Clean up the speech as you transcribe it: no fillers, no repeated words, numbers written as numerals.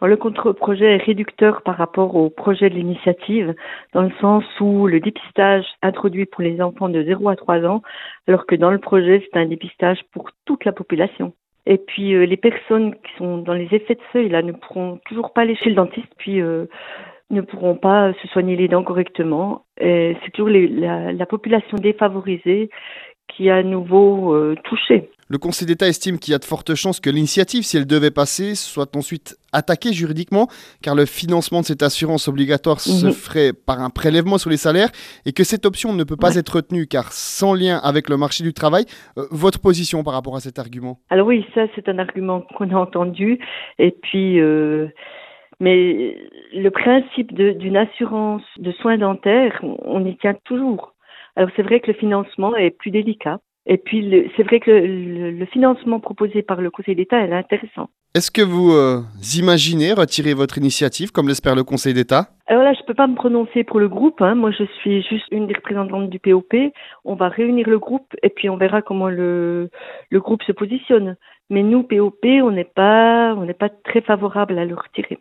Alors, le contre-projet est réducteur par rapport au projet de l'initiative, dans le sens où le dépistage introduit pour les enfants de 0 à 3 ans, alors que dans le projet, c'est un dépistage pour toute la population. Et puis, les personnes qui sont dans les effets de seuil, là, ne pourront toujours pas aller chez le dentiste, puis ne pourront pas se soigner les dents correctement. Et c'est toujours la population défavorisée qui est à nouveau touchée. Le Conseil d'État estime qu'il y a de fortes chances que l'initiative, si elle devait passer, soit ensuite attaquée juridiquement, car le financement de cette assurance obligatoire se ferait par un prélèvement sur les salaires et que cette option ne peut pas être retenue car sans lien avec le marché du travail. Votre position par rapport à cet argument? Alors oui, ça c'est un argument qu'on a entendu. Et puis, mais le principe d'une assurance de soins dentaires, on y tient toujours. Alors c'est vrai que le financement est plus délicat. Et puis, c'est vrai que le financement proposé par le Conseil d'État est intéressant. Est-ce que vous imaginez retirer votre initiative, comme l'espère le Conseil d'État? Alors là, je ne peux pas me prononcer pour le groupe. Moi, je suis juste une des représentantes du POP. On va réunir le groupe et puis on verra comment le groupe se positionne. Mais nous, POP, on n'est pas très favorable à le retirer.